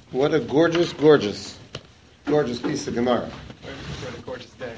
What a gorgeous, gorgeous, gorgeous piece of Gemara. What a gorgeous day.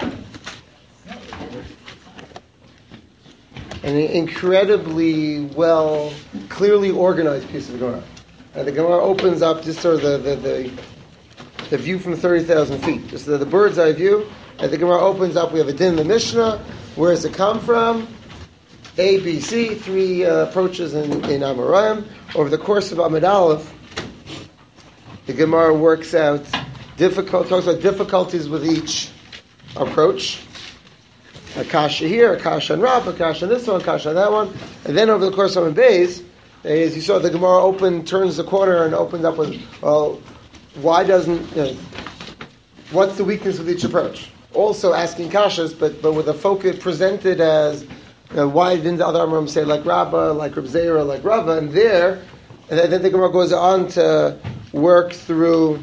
An incredibly well, clearly organized piece of Gemara. And the Gemara opens up just sort of the view from 30,000 feet. Just the bird's eye view. And the Gemara opens up, we have a din in the Mishnah. Where does it come from? A, B, C, three approaches in Amoraim. Over the course of Amud Aleph, the Gemara works out talks about difficulties with each approach. Akasha here, Akasha on Rav, Akasha on this one, Akasha on that one. And then over the course of Beis, as you saw, the Gemara turns the corner and opens up with, well, why doesn't, what's the weakness of each approach? Also asking Kashas, but with a focus presented as, why didn't the other Amoraim say like Rabbah, like Reb Zera, like Rava, and then the Gemara goes on to work through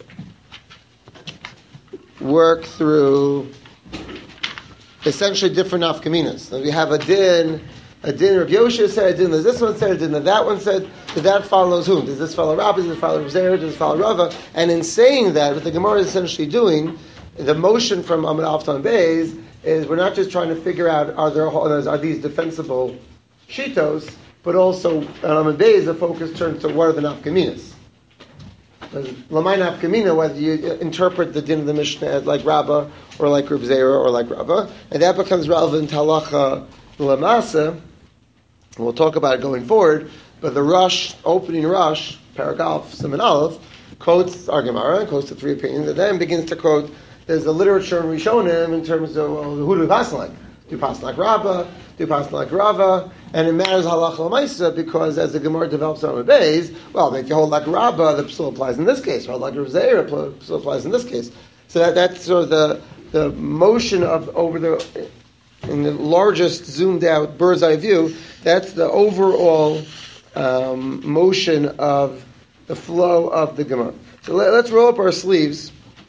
essentially different nafkaminas. So we have a din Rav Yosha said, a din that this one said, a din that that one said, that follows whom? Does this follow Rabbah, does this follow Reb Zera, does this follow Rava? And in saying that, what the Gemara is essentially doing, the motion from Amud Aleph to Beis, is we're not just trying to figure out are these defensible shitos, but also on Beis the focus turns to what are the nafkaminas. Lamai nafkamina, whether you interpret the din of the Mishnah as like Rabbah or like Reb Zera or like Rava, and that becomes relevant to halacha l'masa. We'll talk about it going forward. But the opening Rush, Paragraph Siman Aleph, quotes our Gemara, quotes the three opinions, and then begins to quote. There's the literature in Rishonim in terms of who do we pass like? Do you pass like Rabbah? Do you pass like Rava? And it matters halacha l'maisa because as the Gemara develops on the Beis, well, if you hold like Rabbah, the psul applies in this case. Or like Reb Zera, the psul applies in this case. So that's sort of the motion of in the largest zoomed out bird's eye view. That's the overall motion of the flow of the Gemara. So let's roll up our sleeves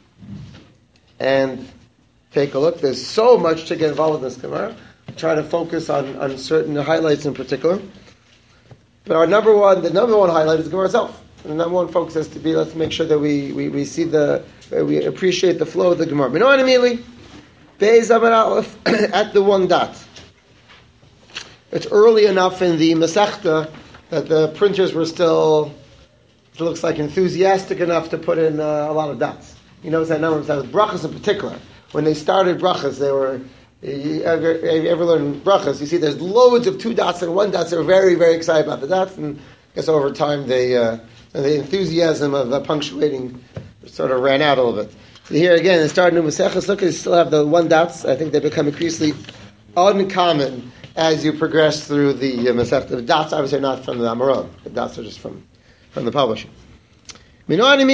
and take a look. There's so much to get involved in this Gemara. Try to focus on certain highlights in particular. But the number one highlight is the Gemara itself. And the number one focus has to be, let's make sure that we see we appreciate the flow of the Gemara. Minoan immediately, Beis Amud Aleph at the one dot. It's early enough in the Masechta that the printers were still, it looks like, enthusiastic enough to put in a lot of dots. You notice that number of brachas in particular. When they started brachas, they were, you ever learn brachas, you see there's loads of 2 dots and 1 dots. They were very, very excited about the dots, and I guess over time the enthusiasm of punctuating sort of ran out a little bit. So here again, it started in Maseches. Look, they still have the 1 dots. I think they become increasingly uncommon as you progress through the Masechta. The dots obviously are not from the Amoraim. The dots are just from the publisher. Minohan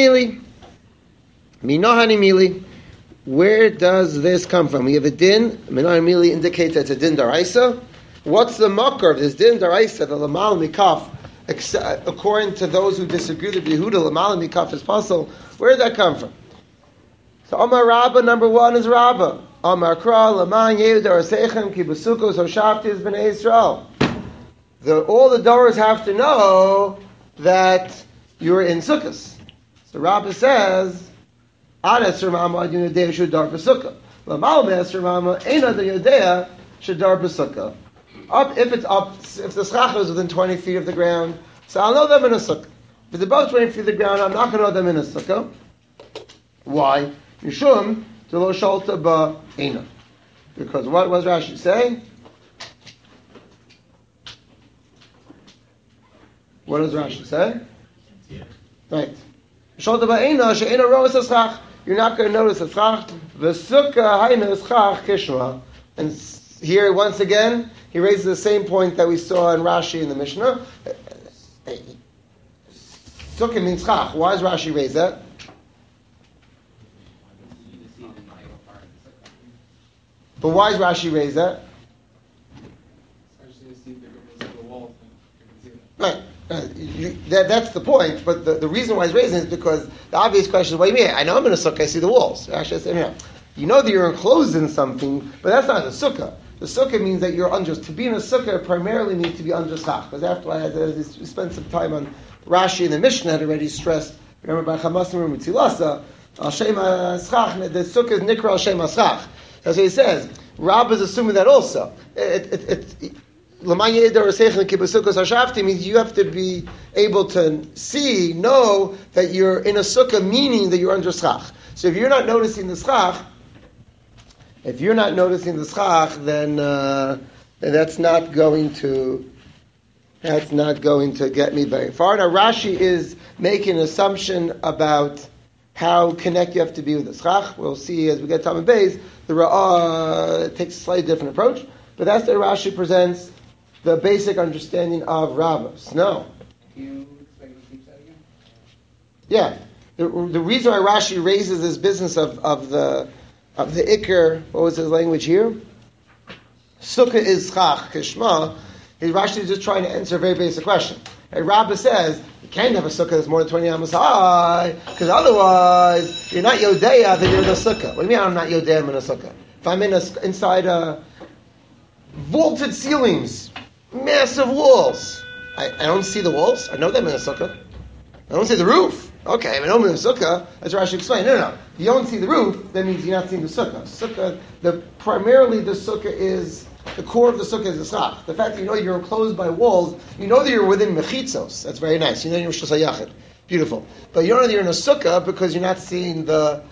Mili. Where does this come from? We have a din. Minohan Mili indicates that it's a din daraisa. What's the makar of this din daraisa? The lamal mikaf, according to those who disagree with Yehuda, lamal mikaf is puzzle. Where did that come from? So Amar Rabbah, number 1 is Rabbah. Amar Kra, Laman Yehuda Arseichem, Kibusukos, Hoshaftis, B'nai Yisrael. All the Doros have to know that you're in Sukkos. So Rabbah says, Adas Ramama Ad Yudea Shudar B'Sukkah. Lamal Mes Ramama Ein Ad Yudea Shudar B'Sukkah. If the schach is within 20 feet of the ground, so I'll know them in a sukkah. If it's above 20 feet of the ground, I'm not going to know them in a sukkah. Why? Yishum to lo shalta ba'ena. Because what was Rashi saying? What does Rashi say? Right. Shalta ba'ena she'ena ro'es haschach. You're not going to notice the schach. V'sukkah hayna schach kishma. And here once again, he raises the same point that we saw in Rashi in the Mishnah. Sukkah means schach. Why does Rashi raise that? But why does Rashi raise that? Right. That's the point. But the reason why he's raising it is because the obvious question is, what do you mean? I know I'm in a sukkah, I see the walls. Rashi says, you know that you're enclosed in something, but that's not a sukkah. The sukkah means that you're under. To be in a sukkah primarily means to be under schach. Because after I spent some time on Rashi and the Mishnah had already stressed Remember by Chamasim Mitzilasa, Al Shem Aschach, the sukkah is Nikra Al Shem Aschach. That's what he says. Rab is assuming that also. Means you have to be able to know that you're in a sukkah, meaning that you're under schach. So if you're not noticing the schach, then that's not going to get me very far. Now Rashi is making an assumption about how connect you have to be with the schach. We'll see as we get to Talmud Beis. The Ra'ah takes a slightly different approach, but that's the Rashi presents the basic understanding of Rabbos. No. Can you explain what keeps that again? Yeah. The reason why Rashi raises this business of the Iker, what was his language here? Sukkah is schach, kishma. Rashi is just trying to answer a very basic question. And Rabbah says, you can't have a sukkah that's more than 20 amos high, because otherwise, you're not Yodea, then you're in a sukkah. What do you mean I'm not Yodea, I'm in a sukkah? If I'm inside vaulted ceilings, massive walls, I don't see the walls. I know them in a sukkah. I don't see the roof. Okay, I know I'm in a sukkah. That's what I should explain. No. If you don't see the roof, that means you're not seeing the sukkah. Primarily the sukkah is, the core of the sukkah is the schach. The fact that you know you're enclosed by walls, you know that you're within mechitzos. That's very nice. You know you're shus hayachid. Beautiful. But you don't know that you're in a sukkah because you're not seeing the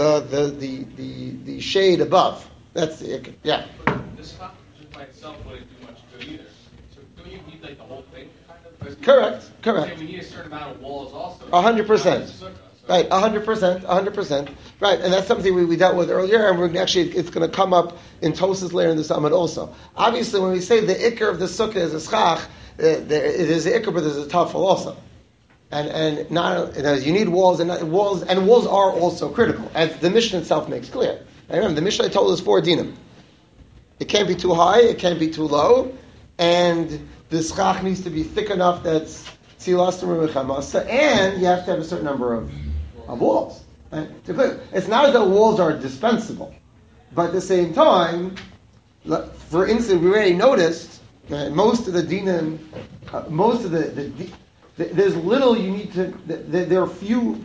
shade above. That's the yeah. But the schach just by itself wouldn't do much good either. So don't you need like the whole thing kind of? Correct. We need a certain amount of walls also. 100%. Right, 100%. Right, and that's something we dealt with earlier, and it's going to come up in Tosas later in the summit also. Obviously, when we say the ikr of the sukkah is a schach, it is the ikr, but there's a tafel also. And not you need walls, and walls are also critical, as the Mishnah itself makes clear. And remember, the Mishnah told us 4 dinim. It can't be too high, it can't be too low, and the schach needs to be thick enough that's tzilas t'mur, and you have to have a certain number of walls. Right? It's not as though walls are dispensable, but at the same time, for instance, we already noticed most of the dinim, there's little you need to. There are few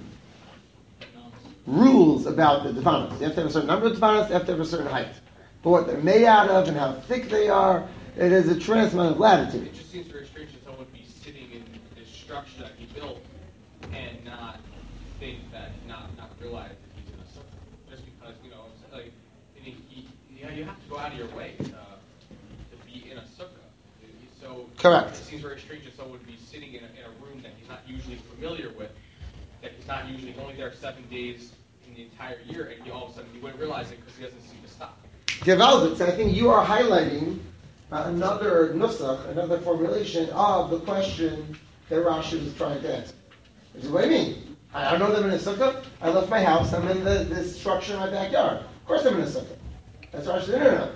rules about the devanas. You have to have a certain number of devanas. You have to have a certain height. But what they're made out of and how thick they are, it is a tremendous amount of latitude. It just seems very strange that someone would be sitting in this structure that he built and not think that, not realize that he's in a sukkah. Just because, like, you have to go out of your way to be in a sukkah. So correct. It seems very strange that someone would be sitting in a room that he's not usually familiar with, that he's not usually only there 7 days in the entire year, and all of a sudden he wouldn't realize it because he doesn't seem to stop. Gewaldig. So I think you are highlighting another nusach, another formulation of the question that Rashi was trying to answer. Which is what do you mean? I don't know that I'm in a sukkah. I left my house. I'm in this structure in my backyard. Of course I'm in a sukkah. That's Rashi. No.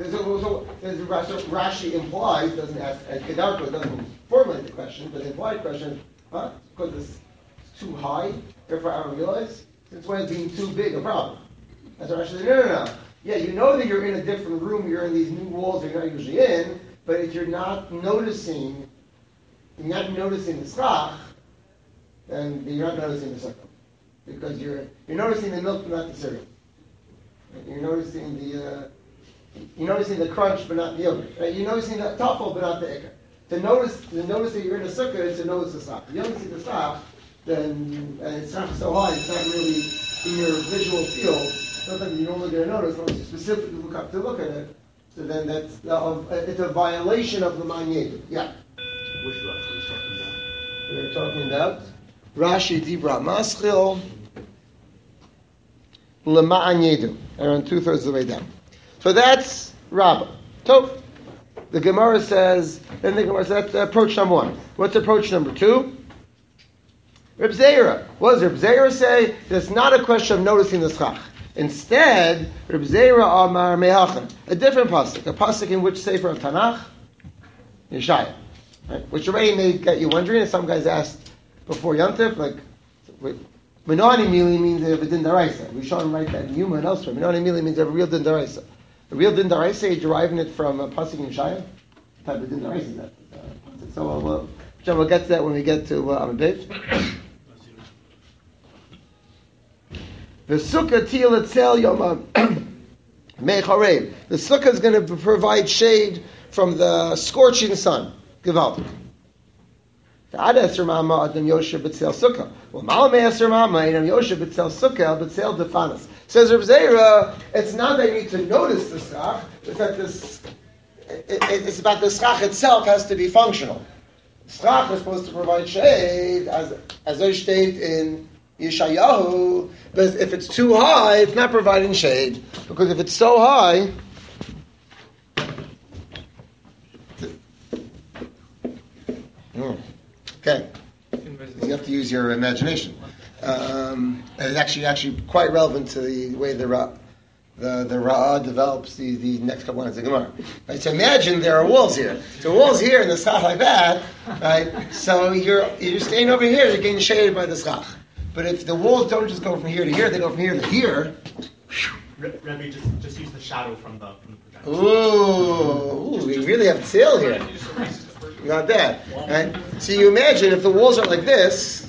Rashi implies, doesn't ask, Kedarko doesn't formulate the question, but the implied question, because it's too high, therefore I don't realize. Since when is being too big a problem? That's Rashi. No. Yeah, you know that you're in a different room, you're in these new walls you're not usually in, but if you're not noticing the schach, then you're not noticing the sukkah. Because you're noticing the milk but not the cereal. You're noticing the crunch but not the yogurt. Right? You're noticing the tafel but not the ikar. To notice that you're in a sukkah is to notice the schach. If you don't see the schach, then it's not so high, it's not really in your visual field. Something you're only going to notice unless you specifically look up to look at it. So then it's a violation of the Manyedu. Yeah. Which Rashi was talking about? We're talking about Rashi Dibra Maschil Lema'an Yedu. Around 2/3 of the way down. So that's Rabbah. So the Gemara says. Then the Gemara says that's approach number 1. What's approach number 2? Reb Zeira. What does Reb Zeira say? It's not a question of noticing the schach. Instead, Reb Zeira Amar Mehachan, a different pasuk, a pasuk in which Sefer of Tanakh, Yeshaya, right? Which already may get you wondering. Some guys asked before Yantif, like, Minani Mili means they have a din daraisa. We shouldn't write that in Yuma and elsewhere. Minani Mili means they have a real din daraisa. A real din daraisa, you're deriving it from a pasuk in Yeshaya. What type of din daraisa is that? So we'll get to that when we get to Amid Beis. The sukkah til etzel yom mecharev. The sukkah is going to provide shade from the scorching sun. Gewaltig. Well, says Reb Zera, it's not that you need to notice the schach, it's that it's about the schach itself has to be functional. Schach is supposed to provide shade, as I state in Yeshayahu, but if it's too high, it's not providing shade, because if it's so high, okay, you have to use your imagination. And it's actually quite relevant to the way the Ra'ah develops the next couple lines of Gemara. Right? So imagine there are walls here. So walls here in the schach like that, right? So you're staying over here, you're getting shaded by the schach. But if the walls don't just go from here to here, they go from here to here. Rebbe, just use the shadow from the projector. Ooh, we really have a sale here. Not bad. Right? So you imagine if the walls are like this,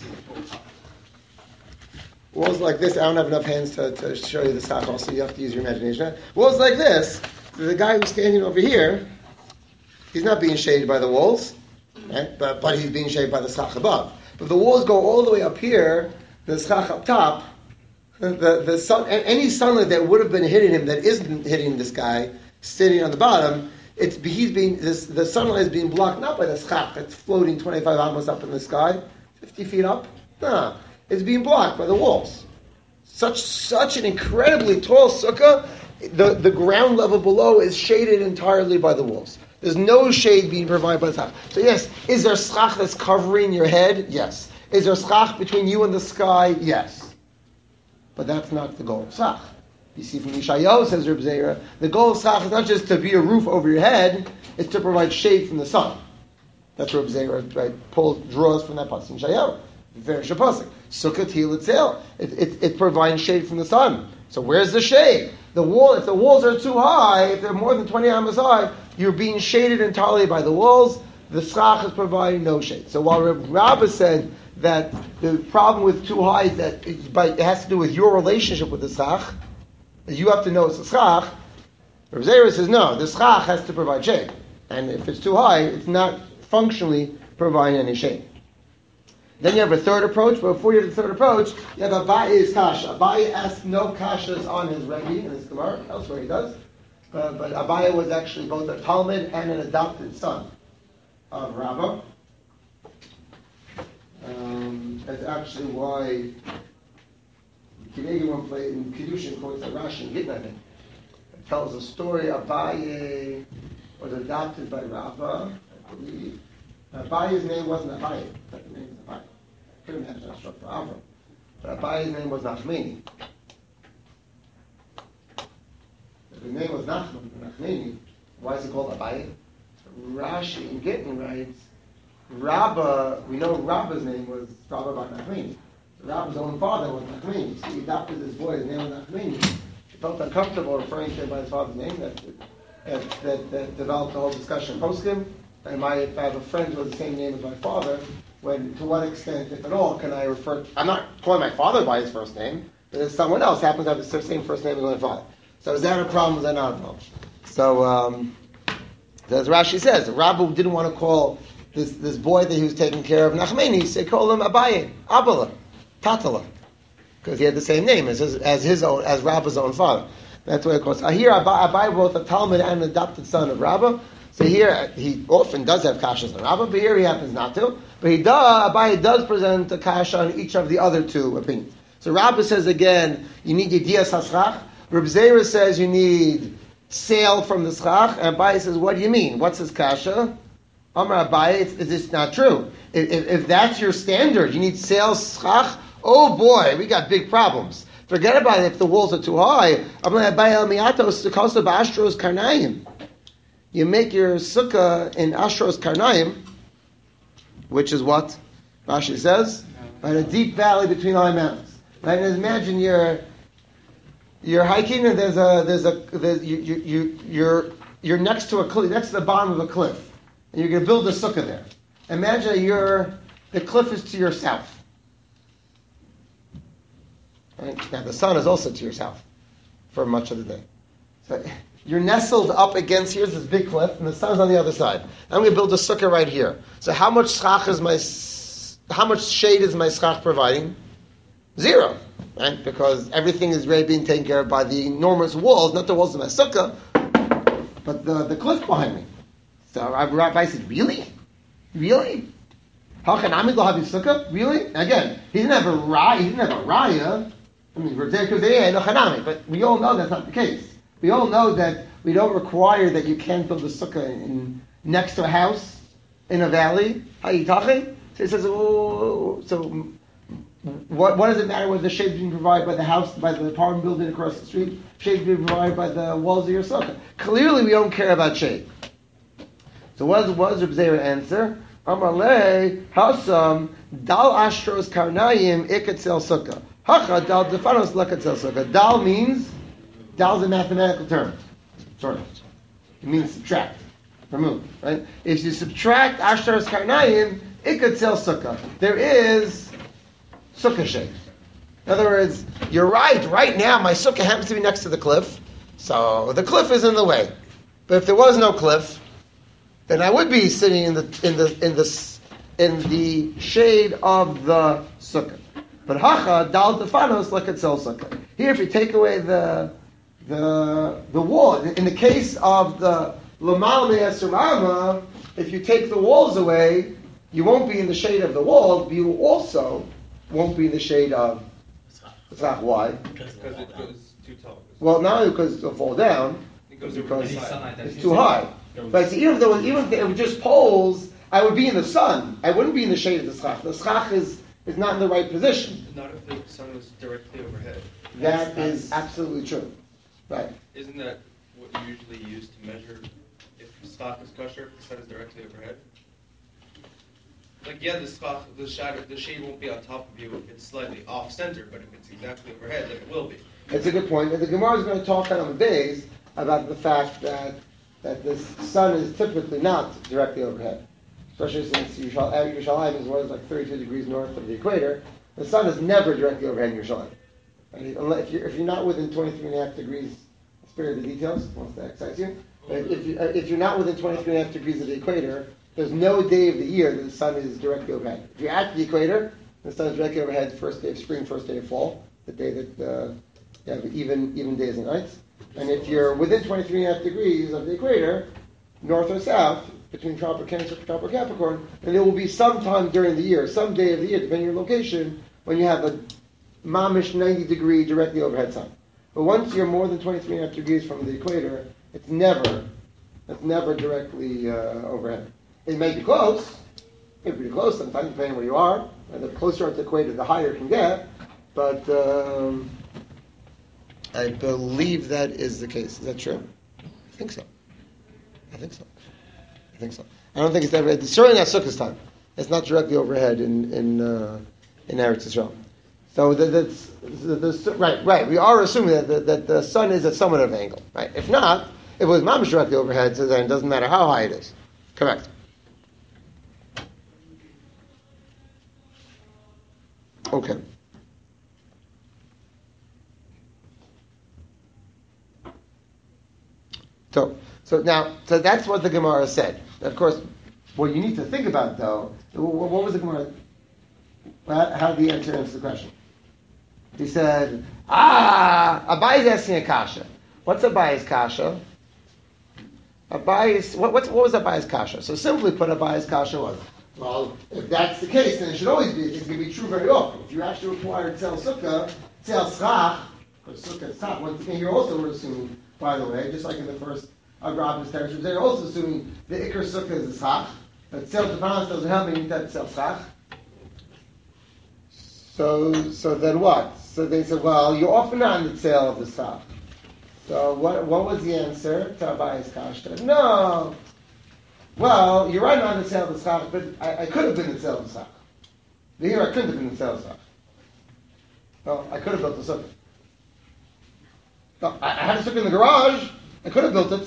walls like this, I don't have enough hands to show you the schach also, you have to use your imagination. Walls like this, the guy who's standing over here, he's not being shaded by the walls, right? But he's being shaded by the schach above. But the walls go all the way up here, the schach up top, the sun, any sunlight that would have been hitting him that isn't hitting this guy sitting on the bottom, the sunlight is being blocked not by the schach that's floating 25 amos up in the sky, 50 feet up. No, it's being blocked by the walls. Such an incredibly tall sukkah, the ground level below is shaded entirely by the walls. There's no shade being provided by the schach. So yes, is there schach that's covering your head? Yes. Is there schach between you and the sky? Yes. But that's not the goal of schach. You see from Yeshayahu, says Reb Zera, the goal of schach is not just to be a roof over your head, it's to provide shade from the sun. That's Reb Zera, right? Paul draws from that pasuk in Yeshayahu. Very pasuk. Sukkah til etzel. It's providing shade from the sun. So where's the shade? If the walls are too high, if they're more than 20 amos high, you're being shaded entirely by the walls. The schach is providing no shade. So while Rabbah said that the problem with too high is that it has to do with your relationship with the schach, you have to know it's the schach. Reb Zera says no, the schach has to provide shade. And if it's too high, it's not functionally providing any shade. Then you have a third approach, but before you have the third approach, you have Abaye's kasha. Abaye asks no kashas on his Rebbe in his Gemara, elsewhere he does. But Abaye was actually both a Talmud and an adopted son of Rabbah. That's actually why Kinegi one play in Kiddushin quotes that Rashi and Gittin, I think. It tells a story. Abaye was adopted by Rabbah, I believe. Abaye's name wasn't Abaye, but the name is Abaye. Couldn't imagine that struck for Avram. But Abaye's name was Nachmeni. If his name was Nachmeni, why is he called Abaye? Rashi in Gittin writes, Rabbah, we know Rabbah's name was Rabbah bar Nachmeni. Rabbah's own father was Nachmeni. So he adopted this boy, his name was Nachmeni. He felt uncomfortable referring to him by his father's name. That developed the whole discussion post-him. And if I have a friend who has the same name as my father, to what extent, if at all, can I refer? I'm not calling my father by his first name, but if someone else happens to have the same first name as my father. So is that a problem? Is that not a problem? So, as Rashi says, Rabbah didn't want to call this boy that he was taking care of Nachmeni, so he called him Abaye, Abala, Tatala, because he had the same name as Rabbah's own father. That's what it calls. Here, Abaye both a Talmud and an adopted son of Rabbah. So here, he often does have kashas on Rabbah, but here he happens not to. But Abaye does present a kasha on each of the other two opinions. So Rabbah says again, you need yediyas haschach. Reb Zera says you need sail from the schach. And Abaye says, what do you mean? What's his kasha? Amar Abaye, is this not true? If that's your standard, you need sail schach. Oh boy, we got big problems. Forget about it if the walls are too high. Amar Abaye el miatos sukosa ba'ashros karnayim. You make your sukkah in Ashros Karnaim, which is what Rashi says, right, a deep valley between high mountains. Right, and imagine you're hiking and you're next to a cliff, next to the bottom of a cliff, and you're going to build a sukkah there. Imagine the cliff is to your south. Right? Now the sun is also to your south for much of the day. So you're nestled up against, here's this big cliff, and the sun's on the other side. I'm going to build a sukkah right here. So how much schach is how much shade is my schach providing? Zero. Right? Because everything is really being taken care of by the enormous walls, not the walls of my sukkah, but the cliff behind me. So Rabbi said, really? Really? How can Amid lo have sukkah? Really? Again, he didn't have a raya. I mean, but we all know that's not the case. We all know that we don't require that you can't build a sukkah next to a house in a valley. So he says, so what does it matter whether the shade is being provided by the house, by the apartment building across the street? Shade is being provided by the walls of your sukkah. Clearly, we don't care about shade. So what does Reb Zera answer? Amalei hasam dal astros karnayim ikatzel sukkah. Hacha dal defanos lekatzel sukkah. Dal is a mathematical term. Sort of. It means subtract, remove. Right? If you subtract astros karnayim ikatzel sukkah, there is sukkah shade. In other words, you're right. Right now, my sukkah happens to be next to the cliff, so the cliff is in the way. But if there was no cliff, then I would be sitting in the shade of the sukkah. But hacha dal defanos lekatzel sukkah. Here, if you take away the wall, in the case of the lamal me'asur, if you take the walls away, you won't be in the shade of the wall. But you also won't be in the shade of tzach. Why? Because it goes too tall. Well, not only because it'll fall down, because it's too high. But so even if it was just poles, I would be in the sun. I wouldn't be in the shade of the schach. The schach is not in the right position. Not if the sun was directly overhead. That is absolutely true. Right. Isn't that what you usually use to measure if the schach is kosher, if the sun is directly overhead? Like, yeah, the shade won't be on top of you if it's slightly off center, but if it's exactly overhead, then it will be. It's a good point. And the Gemara is going to talk on the days about the fact that the sun is typically not directly overhead. Especially since Yerushalayim is what is like 32 degrees north of the equator. The sun is never directly overhead in Yerushalayim. Right? If you're not within 23.5 degrees, I'll spare you the details once that excites you. But if you're not within 23.5 degrees of the equator, there's no day of the year that the sun is directly overhead. If you're at the equator, the sun is directly overhead first day of spring, first day of fall, the day that you have even days and nights. And if you're within 23.5 degrees of the equator, north or south, between tropical Cancer and tropical Capricorn, then there will be some time during the year, some day of the year, depending on your location, when you have a mamish 90 degree directly overhead sun. But once you're more than 23.5 degrees from the equator, it's never directly overhead. It may be close. It may be pretty close sometimes, depending on where you are. And the closer to the equator, the higher it can get. But I believe that is the case. Is that true? I think so. I don't think it's ever. It's certainly not Sukkot's time. It's not directly overhead in Eretz Yisrael. So right. We are assuming that the sun is at somewhat of an angle. Right. If not, if it was mamish directly overhead, so then it doesn't matter how high it is. Correct. Okay. So that's what the Gemara said. Of course, what you need to think about, though, what was the Gemara? How did the answer the question? He said, Abai is asking a kasha. What's Abai's kasha? What was Abai's kasha? So simply put, Abai's kasha was, well, if that's the case, then it should always be, it's going to be true very often. If you actually require tzel sukkah, tzel schach, because sukkah is schach, once again, here also we're assuming, by the way, just like in the first Agrabah's territory, they're also assuming the ikar sukkah is a schach, but tzel tepanos doesn't help me, that tzel schach. So then what? So they said, well, you're often on the tzel of the schach. So what was the answer to Abai's kasha? No. Well, you're right on the tzel of the schach, but I could have been the tzel of the schach. Here I couldn't have been the tzel of the schach. Well, I could have built the sukkah. No, I had a sukkah in the garage. I could have built it.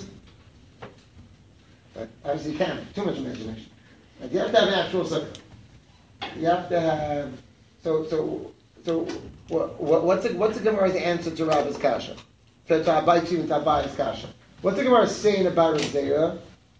But obviously you can't. Too much imagination. Like, you have to have an actual sukkah. You have to have... So So what's the Gemara's answer to Rabbi's kasha? To Abai and Abay's kasha. What's the Gemara saying about Zera?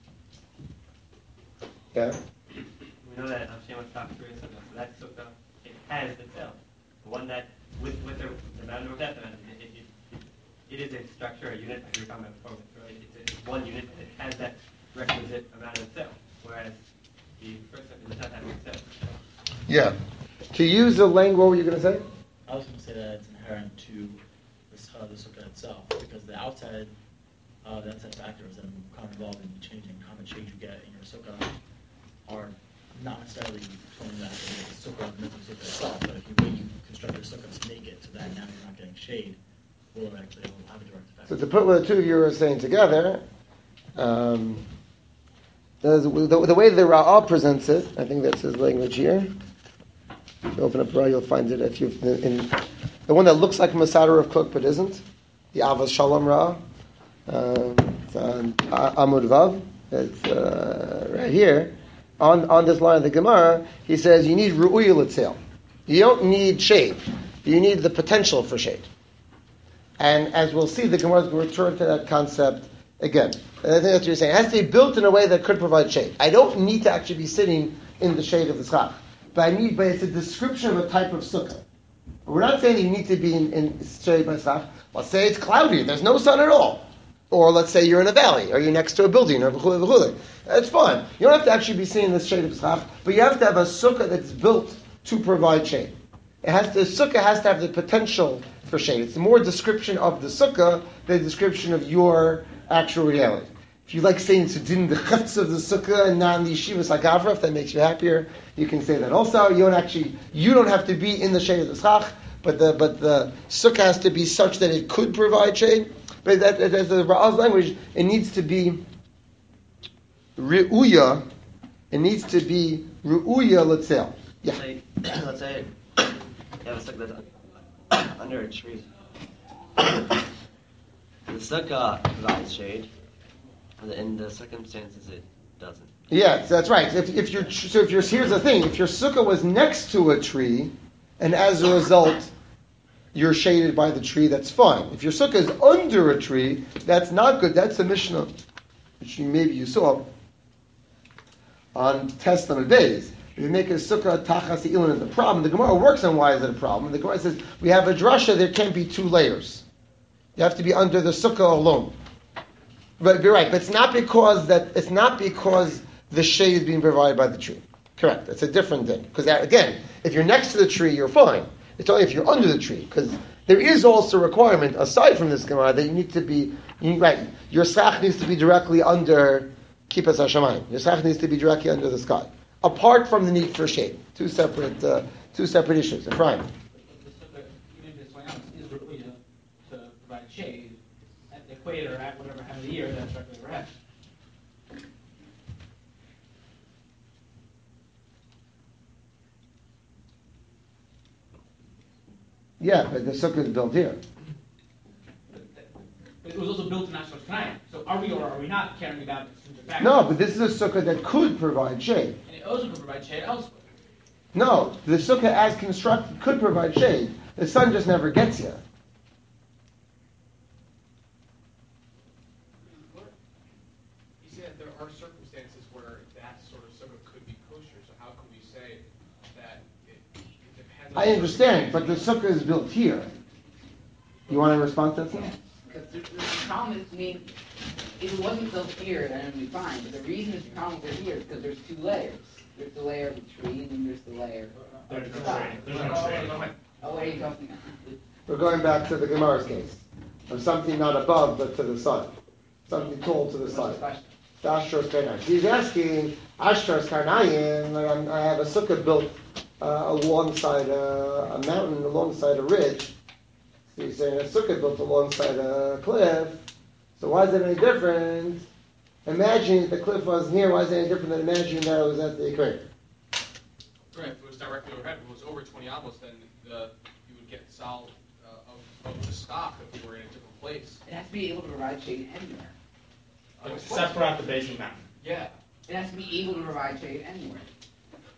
Yeah. We know that Hashem was talking through sukkah, so that sukkah, it has itself. The one that, with the mountain of death, it is a structure, a unit, like we were talking about before, right? It's one unit, and it has that requisite amount of itself, whereas the first sukkah does not have itself. Yeah. To use the language, what were you going to say? I was going to say that it's inherent to the sukkah itself, because the outside factors that are involved in changing how much shade you get in your sukkah are not necessarily something that the sukkah and the sukkah itself, but if you construct your sukkah to make it so that now you're not getting shade, will actually have a direct effect. So to put what the two of you are saying together, the way the Ra'ah presents it, I think that's his language here. If you open up Ra'ah, you'll find it if you in the one that looks like Masada of Cook but isn't, the Avos Shalom Ra'ah. It's on Amud Vav. It's right here. On this line of the Gemara, he says you need Ru'uya L'Tzel. You don't need shade. You need the potential for shade. And as we'll see, the Gemara is going to return to that concept again. And I think that's what you're saying. It has to be built in a way that could provide shade. I don't need to actually be sitting in the shade of the schach. But it's a description of a type of sukkah. We're not saying you need to be in shade by schach. Let's say it's cloudy, there's no sun at all. Or let's say you're in a valley, or you're next to a building, or v'chule v'chule. That's fine. You don't have to actually be sitting in the shade of schach, but you have to have a sukkah that's built to provide shade. The sukkah has to have the potential for shade. It's more description of the sukkah than description of your actual reality. If you like saying Suddin the chutz of the sukkah and not in the yeshivas hagavra, if that makes you happier, you can say that also. You don't have to be in the shade of the schach, but the sukkah has to be such that it could provide shade. But as the Ra'ah's language, it needs to be re'uya. It needs to be re'uya l'tzel. Yeah. Let's say you have a sukkah that's under a tree. The sukkah provides shade, but in the circumstances it doesn't. Yes, that's right. If here's the thing: if your sukkah was next to a tree, and as a result you're shaded by the tree, that's fine. If your sukkah is under a tree, that's not good. That's the Mishnah, which maybe you saw on Testament days. If you make a sukkah tachas ilin is the problem, the Gemara works on why is it a problem. The Gemara says we have a drasha. There can't be two layers. You have to be under the sukkah alone. But you're right. But it's not because the shade is being provided by the tree. Correct. It's a different thing. Because again, if you're next to the tree, you're fine. It's only if you're under the tree, because there is also a requirement aside from this Gemara that you need to be right. Your schach needs to be directly under Kippas Hashamayim. Your schach needs to be directly under the sky, apart from the need for shade. Two separate issues. Ephraim. The sukkah, even if it's going out, is required to provide shade at the equator at whatever time of the year that's directly overhead. Yeah, but the sukkah is built here. But it was also built in Ashur Kanayim. So are we or are we not carrying about the fact? No, but this is a sukkah that could provide shade. And it also could provide shade elsewhere. No, the sukkah as constructed could provide shade. The sun just never gets here. You said there are circumstances where that sort of sukkah could be kosher. So how can we say that it depends on I understand, but the sukkah is built here. You want to respond to that? Yeah, because the problem is, if it wasn't built here, then it would be fine. But the reason it's problem over here is because there's two layers. There's the layer of the tree, and then there's the layer of the sky. Oh, what are you talking about? We're going back to the Gemara's case of something not above but to the side, something tall to the side. The Ashtar's Karnayim. He's asking Ashtar's Karnayim. Like I have a sukkah built alongside a mountain, alongside a ridge. So he's saying a sukkah built alongside a cliff. So why is it any different? Imagining that the cliff wasn't here, why is it any different than imagining that it was at the equator? Right, if it was directly overhead, if it was over 20 amos, then you would get solid of the stock if you were in a different place. It has to be able to provide shade anywhere. Except for at the base of the mountain. Yeah. It has to be able to provide shade anywhere.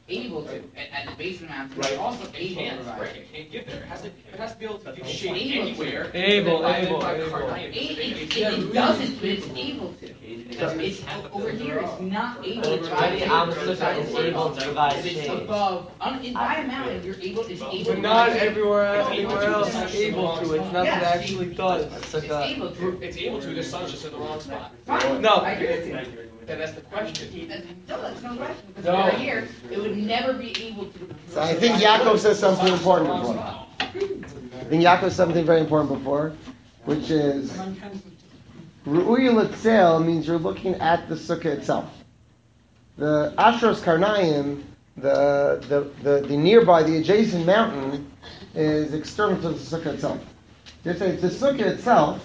able to, at the base of the mountain, Right. it's also It able to can't, provide right, shade. it can't get there. It has to be able to do It's shade able to. anywhere. Able, by able. Karnayim. It doesn't, but it's able to. It's over here. It's not able to provide shade. Sukkah is able to provide It's shade. above. By a mountain, you're able. It's able. But to not provide shade. anywhere else is able to. It's nothing that actually does. It's able to. It's able to, the sun's just in the wrong spot. Fine. No. I agree with you. Then that's the question. No, that's no question. Because No. right here, it would never be able to. So I think Yaakov says something important before. I think Yaakov said something very important before, which is Ru'uy L'Tzel means you're looking at the sukkah itself. The Ashros Karnayim, the nearby, the adjacent mountain, is external to the sukkah itself. They say the sukkah itself,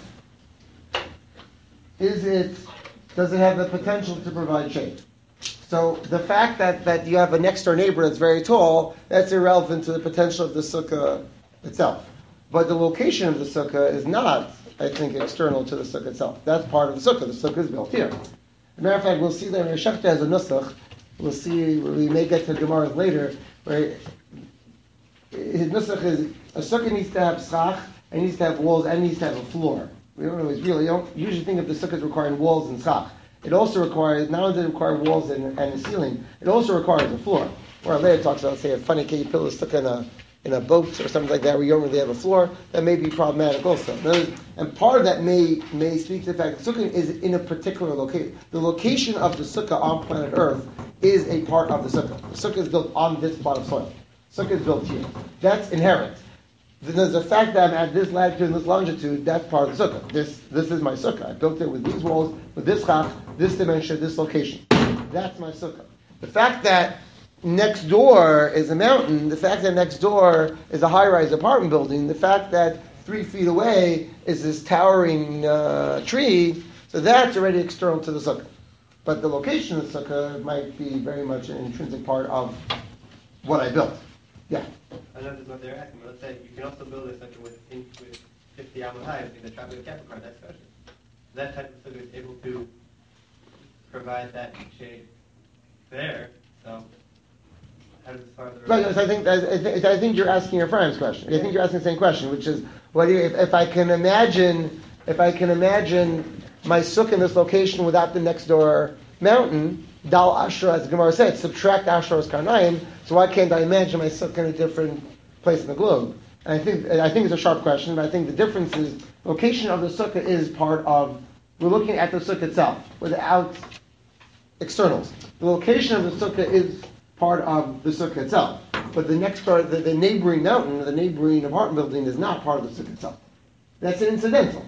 does it have the potential to provide shade? So the fact that you have a next door neighbor that's very tall, that's irrelevant to the potential of the sukkah itself. But the location of the sukkah is not, I think, external to the sukkah itself. That's part of the sukkah. The sukkah is built here. As a matter of fact, we'll see that Shechta has a nusach. We'll see, we may get to Gemaras later, where his nusach is, a sukkah needs to have schach, and needs to have walls, and needs to have a floor. We don't usually think of the sukkahs requiring walls and schach. It also requires, not only does it require walls and a ceiling, it also requires a floor. Or later talks about, say, a funny case, you put a sukkah in a boat or something like that where you don't really have a floor, that may be problematic also. And part of that may speak to the fact that sukkah is in a particular location. The location of the sukkah on planet Earth is a part of the sukkah. The sukkah is built on this plot of soil. Sukkah is built here. That's inherent. There's the fact that I'm at this latitude and this longitude, that's part of the sukkah. This is my sukkah. I built it with these walls, with this chach, this dimension, this location. That's my sukkah. The fact that next door is a mountain, the fact that next door is a high-rise apartment building, the fact that 3 feet away is this towering tree, so that's already external to the sukkah. But the location of the sukkah might be very much an intrinsic part of what I built. Yeah. I know that's what they're asking, but let's say you can also build a sukkah with 50 amot high in the tropical Capricorn, that's special. That type of sukkah is able to provide that shade there, so how does it start the Right, so I think you're asking your friend's question. I think you're asking the same question, which is, if I can imagine my sukkah in this location without the next door mountain, Dal Ashra, as the Gemara said, subtract Ashra's Karnayim, so why can't I imagine my sukkah in a different place in the globe? And I think it's a sharp question, but I think the difference is, location of the sukkah is part of, we're looking at the sukkah itself, without externals. The location of the sukkah is part of the sukkah itself, but the next door, the neighboring mountain, the neighboring apartment building is not part of the sukkah itself. That's an incidental.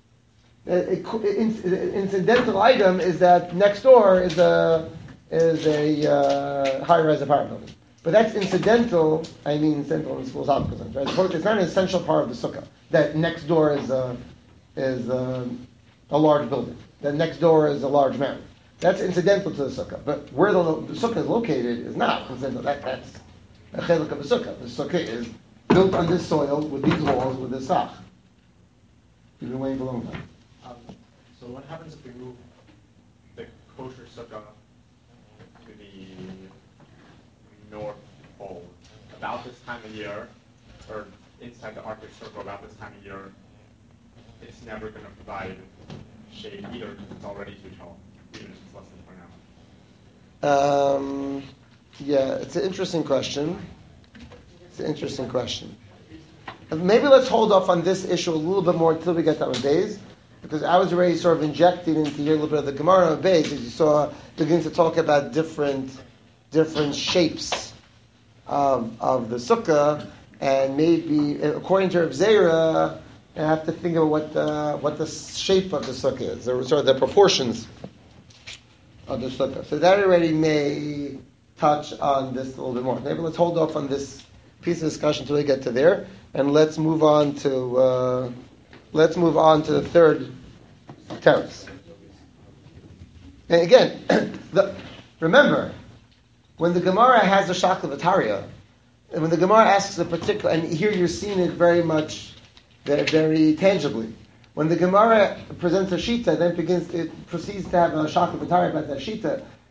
Incidental item is that next door is a high-rise apartment building. But that's incidental, I mean incidental in the philosophical sense, right? It's not an essential part of the sukkah. That next door is a large building. That next door is a large mountain. That's incidental to the sukkah. But where the sukkah is located is not incidental. That's a chelik of the sukkah. The sukkah is built on this soil, with these walls, with this sach. You've been waiting for a long time. So what happens if we move the kosher sukkah to the North Pole about this time of year, or inside the Arctic Circle about this time of year? It's never going to provide shade either because it's already too tall, even if it's less than 20 hours. Yeah, it's an interesting question. Maybe let's hold off on this issue a little bit more until we get to Amud Beis, because I was already sort of injecting into here a little bit of the Gemara on Amud Beis, as you saw, begin to talk about different shapes of the sukkah, and maybe according to Rav Zera, I have to think of what the shape of the sukkah is, or sort of the proportions of the sukkah. So that already may touch on this a little bit more. Maybe let's hold off on this piece of discussion until we get to there, and let's move on to the third terrace. And again, remember, when the Gemara has a shakla v'tarya, and when the Gemara asks a particular, and here you're seeing it very much, very tangibly. When the Gemara presents a shita, then proceeds to have a shakla v'tarya about that shita.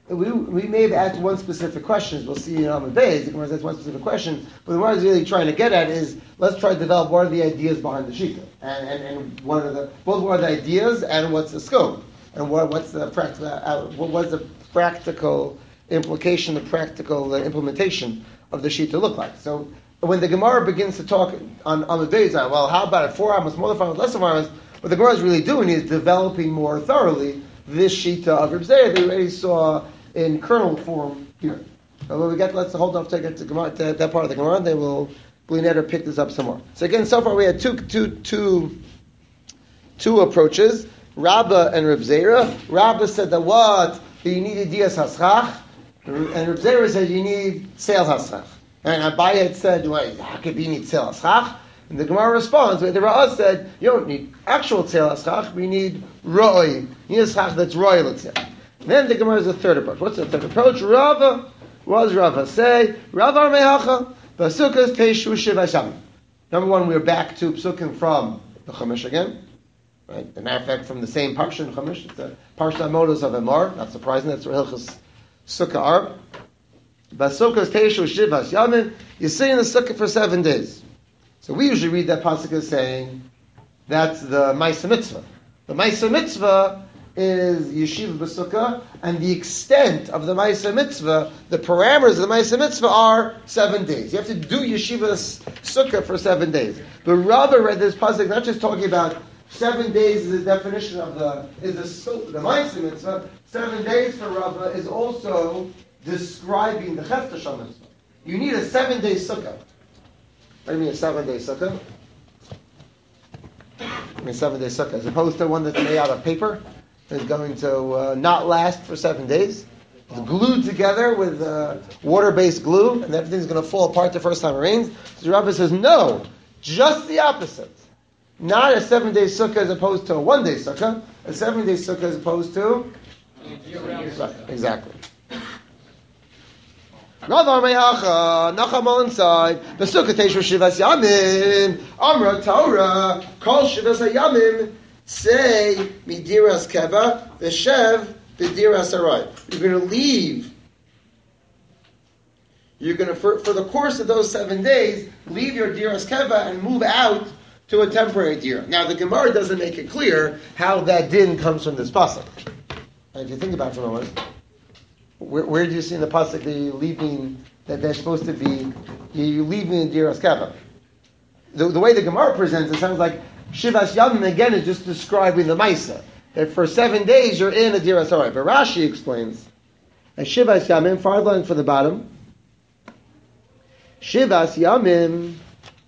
we may have asked one specific question. We'll see in Amud Beis. The Gemara says one specific question, but the Gemara is really trying to get at is let's try to develop what are the ideas behind the shita, and what are what are the ideas and what's the scope, and what's the practical implication, the practical implementation of the shita look like. So when the Gemara begins to talk on Amud Beis, well, how about it? 4 amos, more than 5 amos, less than 4 amos? What the Gemara is really doing is developing more thoroughly this shita of Reb Zeir that we already saw in kernel form here. But when we get, let's hold off to get to Gemara, to that part of the Gemara, and then we'll Blineder pick this up some more. So again, so far we had two approaches, Rabbah and Reb Zeir. Rabbah said that what? That you need a dias haschach, and Reb Zeir said you need seil haschach. And Abaye had said, well, how could you need seil haschach? And the Gemara responds, the Ra'ah said, you don't need actual seil haschach, we need roi. You need a haschach that's roy, let's say. Then the Gemara is the third approach. What's the third approach? Rava. What does Rava say? Rava Armehacha. Basukas Teishu Shivasham. Number one, we're back to Psukim from the Chumash again. Right? As a matter of fact, from the same Parsha in Chumash. It's the Parsha Modos of Emor. Not surprising, that's where Hilchas Sukkah are. Basukas Teishu Shivasham. You sit in the Sukkah for 7 days. So we usually read that pasuk as saying that's the Maisa Mitzvah. The Maisa Mitzvah is Yeshiva B'Sukkah, and the extent of the Maisa Mitzvah, the parameters of the Maisa Mitzvah are 7 days. You have to do Yeshiva Sukkah for 7 days. But Rava read this pasuk not just talking about 7 days is the definition of the Maisa Mitzvah. 7 days for Rava is also describing the Hefta Shal Mitzvah. You need a 7-day Sukkah. What do you mean a 7-day Sukkah? I mean 7-day Sukkah, as opposed to one that's made out of paper. Is going to not last for 7 days. It's glued together with water-based glue, and everything's going to fall apart the first time it rains. So the Rabbi says, no, just the opposite. Not a 7-day sukkah as opposed to a 1-day sukkah. A 7-day sukkah as opposed to... Right, exactly. Rav Armehacha, Nachamol inside, the sukkah teishu shivas yamim, Amra Torah, Kol shivas hayamim, say midiras keva v'shev b'diras aray. You're going to leave. You're going to for the course of those 7 days leave your diras keva and move out to a temporary dira. Now the Gemara doesn't make it clear how that din comes from this pasuk. And if you think about it for a moment, where do you see in the pasuk that you're leaving that they're supposed to be? You're leaving diras keva. The way the Gemara presents it sounds like Shivas Yamim again is just describing the Maisa. That for 7 days you're in a Diras Aray. But Rashi explains that Shivas Yamim, far line for the bottom. Shivas Yamim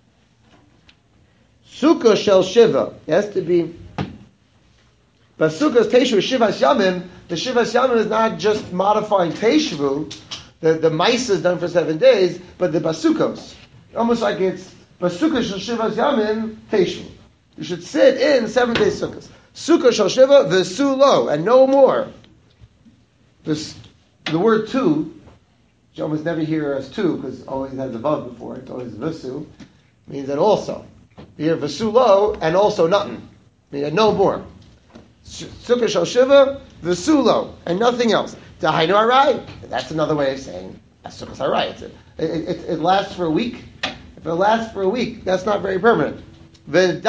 Sukkah Shel Shiva. It has to be. But Sukkah's Teshvu Shivas Yamim. The Shivas Yamim is not just modifying Teshvu. The Maisa is done for 7 days, but the Basukos. Almost like it's Basukah Shel Shivas Yamim Teshvu. You should sit in 7 day sukkahs. Sukkah shel shiva v'sulo, and no more. The word tu, which you almost never hear as tu, because it always has a vav before it, it's always v'su, means that also. You hear v'sulo, and also nothing. Meaning no more. Sukkah shel shiva v'sulo, and nothing else. Dahainu aray. That's another way of saying sukkah's aray. It lasts for a week. If it lasts for a week, that's not very permanent. Such a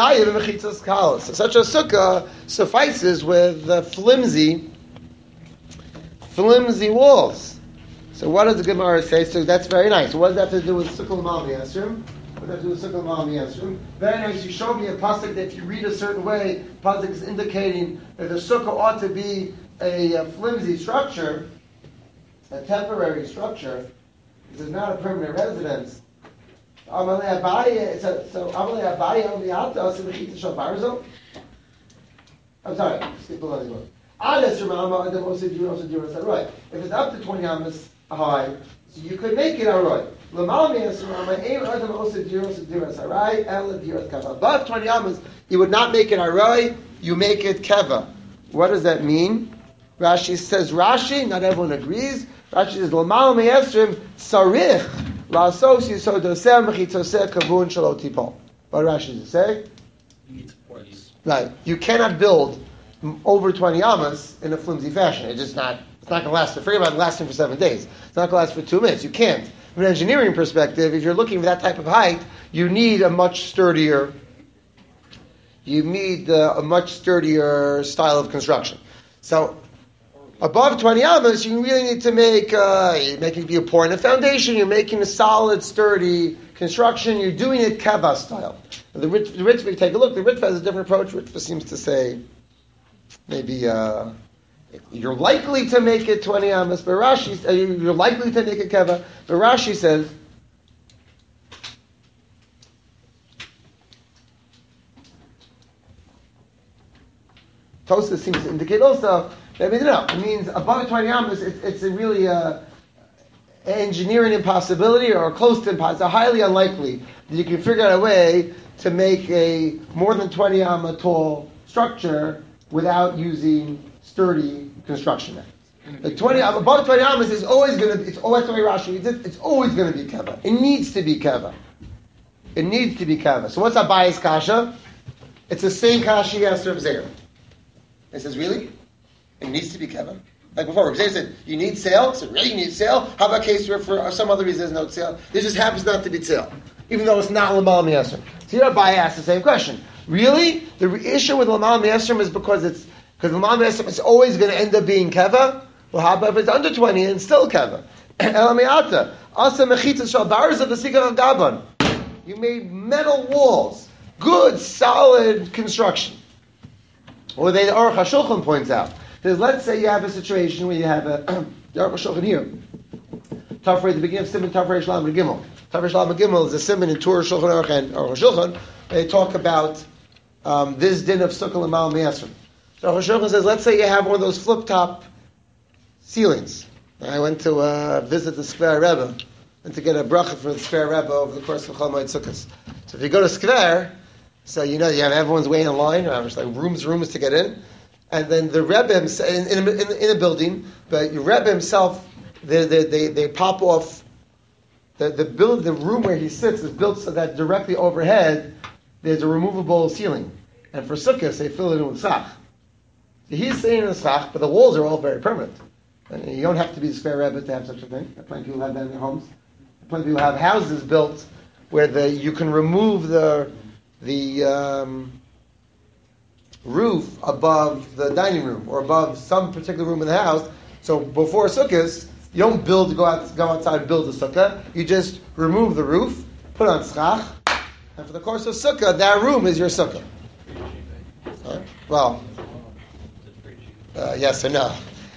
sukkah suffices with flimsy walls. So what does the Gemara say? So that's very nice. What does that have to do with Sukkah L'mal Miyasrim? What does that have to do with Sukkah L'mal Miyasrim? Very nice. You showed me a pasuk that if you read a certain way, pasuk is indicating that the sukkah ought to be a flimsy structure, a temporary structure. This is not a permanent residence. I'm sorry, skip below the word. If it's up to 20 amas high, so you could make it aroy. Above 20 amas, you would not make it aroy, you make it keva. What does that mean? Rashi says, not everyone agrees. Rashi says, L'mal me'esrim sarich. What Rashi does it say? You need supports. Right. You cannot build over 20 amas in a flimsy fashion. It's not It's not going to last. Forget about lasting for 7 days. It's not going to last for 2 minutes. You can't. From an engineering perspective, if you're looking for that type of height, you need a much sturdier. You need a much sturdier style of construction. So, above 20 amas, you really need to make. You're pouring a foundation. You're making a solid, sturdy construction. You're doing it keva style. The Ritva, take a look. The Ritva has a different approach. Ritva seems to say maybe you're likely to make it 20 amas, but Rashi you're likely to make it keva. But Rashi says. Tosfos seems to indicate also that it means above 20 amas. It's a really engineering impossibility or close to impossible. It's highly unlikely that you can figure out a way to make a more than 20 amma tall structure without using sturdy construction methods. Above 20 amas is always going to. It's always the way Rashi. It's always going to be keva. It needs to be keva. It needs to be keva. So what's Abaye's kasha? It's the same kasha he has to Zera. It says, really? It needs to be keva. Like before, Zera said, you need sale? So really, you need sale? How about case where for some other reason there's no sale? This just happens not to be sale, even though it's not Lamal Miyasrim. So here Abaye asks the same question. Really? The issue with Lamal Miyasrim is because Lamal Miyasrim is always going to end up being keva? Well, how about if it's under 20 and still keva? Elamiyata. Asa mechitzas shal baris of the sikar gaban. You made metal walls. Good, solid construction. Or the Aruch HaShulchan points out. Because let's say you have a situation where you have the Aruch HaShulchan here. Tafrei, the beginning of Siman Tafrei Shlam and Gimel. Tafrei Shlam and Gimel is a Siman in Torah Shulchan Aruch and Aruch HaShulchan. They talk about this din of Sukkah L'mal Miyasrim. So Aruch HaShulchan says, let's say you have one of those flip-top ceilings. I went to visit the Skver Rebbe and to get a bracha for the Skver Rebbe over the course of Chol Moed Sukkos. So if you go to Skver, so you have everyone's waiting in line, or there's like rooms to get in, and then the Rebbe himself, in a building, but your Rebbe himself, they pop off the room where he sits is built so that directly overhead there's a removable ceiling, and for Sukkot they fill it in with sach. So he's sitting in the sach, but the walls are all very permanent. And you don't have to be the Skver Rebbe to have such a thing. Plenty of people have that in their homes. Plenty of people have houses built where you can remove the roof above the dining room or above some particular room in the house. So before Sukkot, you don't go outside and build a sukkah. You just remove the roof, put on schach, and for the course of Sukkah, that room is your sukkah. Yes or no.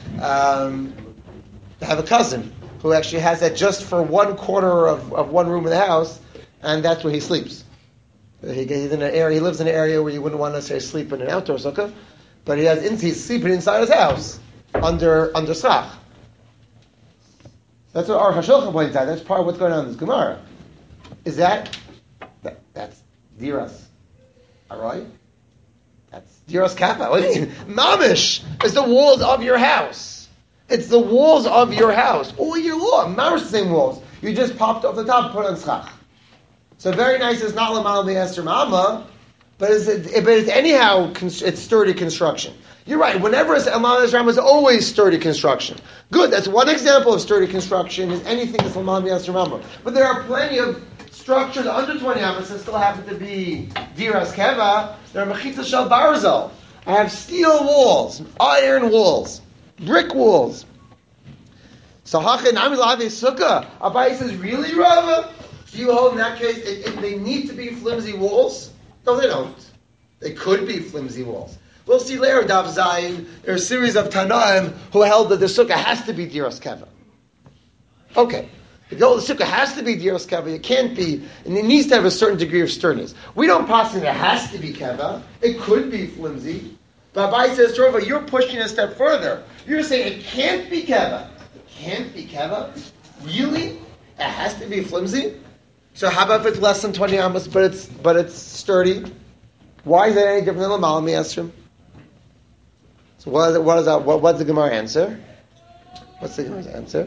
I have a cousin who actually has that just for one corner of one room in the house, and that's where he sleeps. He's in an area. He lives in an area where you wouldn't want to say sleep in an outdoor sukkah, but he's sleeping inside his house under schach. That's what Aruch HaShulchan points out. That's part of what's going on in this Gemara. Is that's diras aroy? That's diras kappa. What do you mean? Mamish is the walls of your house. It's the walls of your house. All year long. Mamish the same walls. You just popped off the top and put on schach. So very nice. It's not Lamal Miyasrim Amma, but it's anyhow it's sturdy construction. You're right. Whenever it's Lamal Miyasrim, it's always sturdy construction. Good. That's one example of sturdy construction. Is anything that's Lamal Miyasrim Amma. But there are plenty of structures under 20 amas that still happen to be diras keva. There are mechitzas shel barzel. I have steel walls, iron walls, brick walls. So hachin ami lavi sukkah. Abaye says, really, Rava? Do you hold in that case they need to be flimsy walls? No, they don't. They could be flimsy walls. We'll see later, Daf Zayin. There are a series of Tanaim who held that the sukkah has to be diras keva. Okay. If the sukkah has to be diras keva, it can't be, and it needs to have a certain degree of sternness. We don't pass it has to be keva. It could be flimsy. But Abaye says, Rava, you're pushing a step further. You're saying it can't be keva. It can't be keva? Really? It has to be flimsy? So how about if it's less than 20 amas, but it's sturdy? Why is that any different than Lamal Miyasrim? So what's the Gemara answer? What's the Gemara's answer?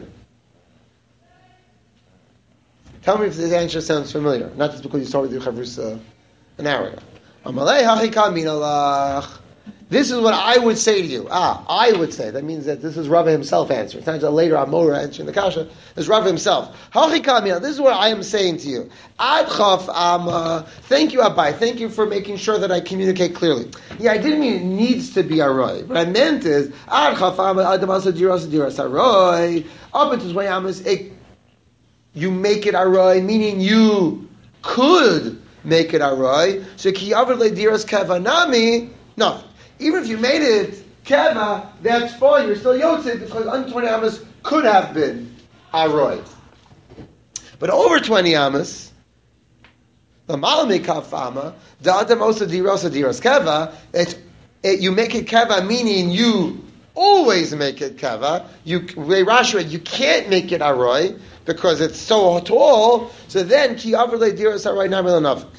Tell me if this answer sounds familiar. Not just because you saw with your Chavrusa an hour ago. This is what I would say to you. I would say. That means that this is Rava himself answering. It's not just later Amora answering the kasha. It's Rava himself. This is what I am saying to you. Adchaf Amma. Thank you, Abai. Thank you for making sure that I communicate clearly. Yeah, I didn't mean it needs to be Aroi. What I meant is Adchaf Amma Adam Asa Diras Aroi. Up until Twayamas, you make it Aroi, meaning you could make it Aroi. So Ki Avle Diras Kavanami. No. Even if you made it Keva, that's fine. You're still Yotzei because under 20 Amos could have been Aroi. But over 20 Amos, the Malami Kafama, the Adam Osa Diras Keva, you make it Keva, meaning you always make it Keva. You can't make it Aroi because it's so tall. So then Ki Avrle Diras Aroi Namil Navik.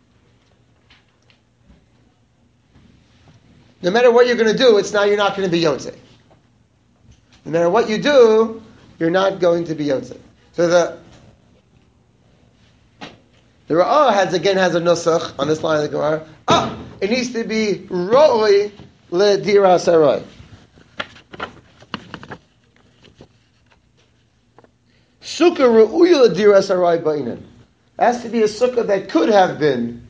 No matter what you're going to do, you're not going to be Yotzei. No matter what you do, you're not going to be Yotzei. So the Ra'ah has a nusach on this line of the Gemara. It needs to be Ro'oi le'dira sarai. Sukkah Ru'uya le'dira sarai ba'inan. It has to be a sukkah that could have been.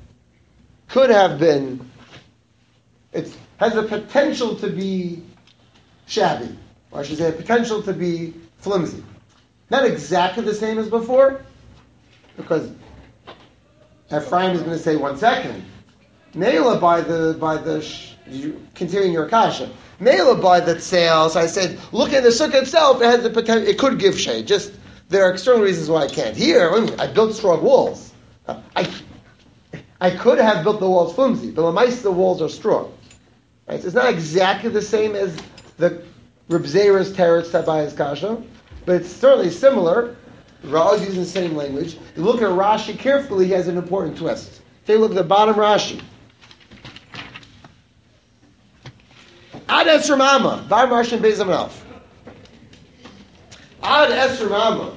It has the potential to be shabby, or I should say, a potential to be flimsy. Not exactly the same as before, because Ephraim is going to say 1 second. Mela continuing your kasha. Mela by the tzeil. So I said, look at the sukkah itself. It has the potential. It could give shade. Just there are external reasons why I can't. Here, I built strong walls. I could have built the walls flimsy, but the walls are strong. Right? So it's not exactly the same as the Reb Zera's Teretz Tabayas Kasha, but it's certainly similar. Ra is using the same language. You look at Rashi carefully, he has an important twist. Take a look at the bottom Rashi. Ad Esr Mama, Bar Rashi and Beis Amalaf. Ad Esr Mama.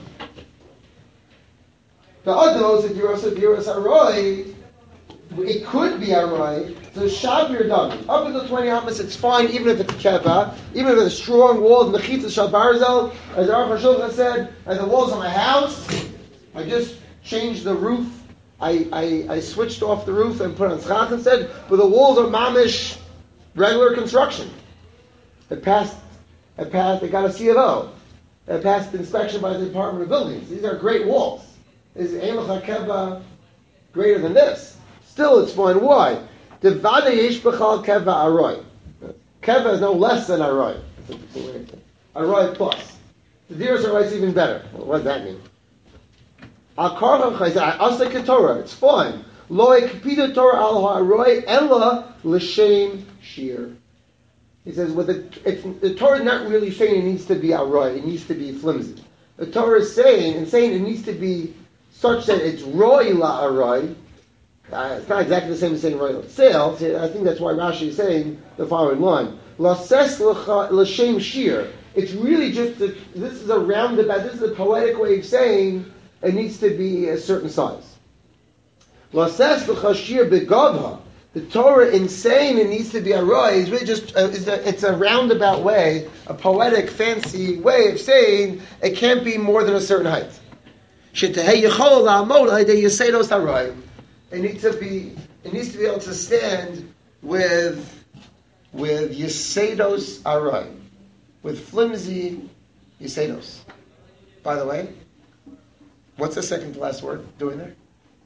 The Ados, if you're Aroi, it could be Aroi. So Shabir Dami. Up until 20 Amos, it's fine, even if it's Keva, even if it's strong walls, Mechitza Shabarzel, as Rav Shulchan said, as the walls of my house, I just changed the roof. I switched off the roof and put on schach instead, but the walls are mamish, regular construction. It got a C of O. It passed inspection by the Department of Buildings. These are great walls. Is Eilach HaKeva greater than this? Still, it's fine. Why? Devada yesh b'chal keva aroi. Keva is no less than aroi. Aroi plus. The Diras Aroi is even better. What does that mean? Al karcham chayzah asa ketorah. It's fine. Lo ekpidu Torah al ha'aroi ella l'shem shir. He says, the Torah is not really saying it needs to be aroi. It needs to be flimsy. The Torah is saying it needs to be such that it's roi la aroi. It's not exactly the same as saying royal sale. I think that's why Rashi is saying the following line: "Lases l'shem shir." It's really just this is a roundabout. This is a poetic way of saying it needs to be a certain size. Lases l'chashir begadha. The Torah in saying it needs to be a roy is really just it's a roundabout way, a poetic, fancy way of saying it can't be more than a certain height. Shetehei yechol la'amod ha'idei yiseidos haroy. It needs to be able to stand with Yesedos Arai, with flimsy Yesedos. By the way, what's the second to last word doing there?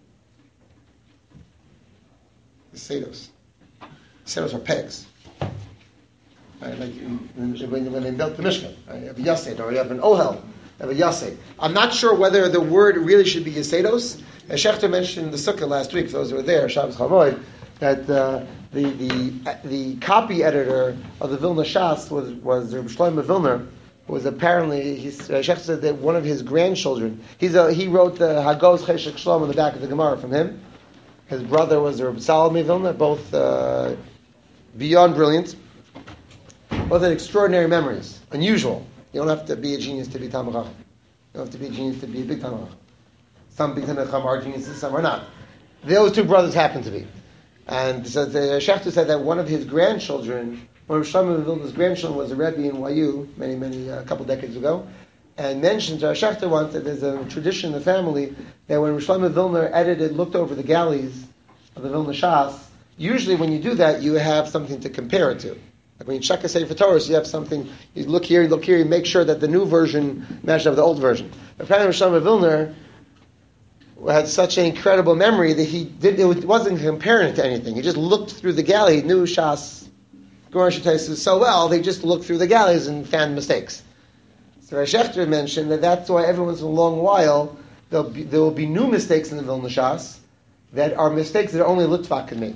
Yesedos. Yesedos are pegs. Right? Like when they built the Mishkan, right? You have a Yased, or you have an Ohel, you have a Yased. I'm not sure whether the word really should be Yesedos. Shechter mentioned in the Sukkah last week, for those who were there, Shabbos Chavoy, that the copy editor of the Vilna Shas was Reb Shlomo Vilner, who was apparently, Shechter said that one of his grandchildren, he wrote the Hagos Cheshek Shlom on the back of the Gemara from him. His brother was Reb Salome Vilner, both beyond brilliant, both had extraordinary memories, unusual. You don't have to be a genius to be Talmid Chacham. You don't have to be a genius to be a big Talmid Chacham. Some big Talmid Chacham are geniuses, some are not. Those two brothers happen to be. And so the Shechter said that one of his grandchildren, one of Shlomo Vilna's grandchildren, was a Rebbe in YU a couple decades ago, and mentioned to Shechter once that there's a tradition in the family that when Shlomo Vilna looked over the galleys of the Vilna Shas, usually when you do that, you have something to compare it to. Like when you check a Sefer Torah, you have something, you look here, you make sure that the new version matches up with the old version. But apparently Shlomo Vilna had such an incredible memory that it wasn't comparing it to anything. He just looked through the galley, he knew Shas, Gemara Shitaisu so well, they just looked through the galleys and found mistakes. So Shechter mentioned that that's why every once in a long while there will be new mistakes in the Vilna Shas that are mistakes that only Litvak can make.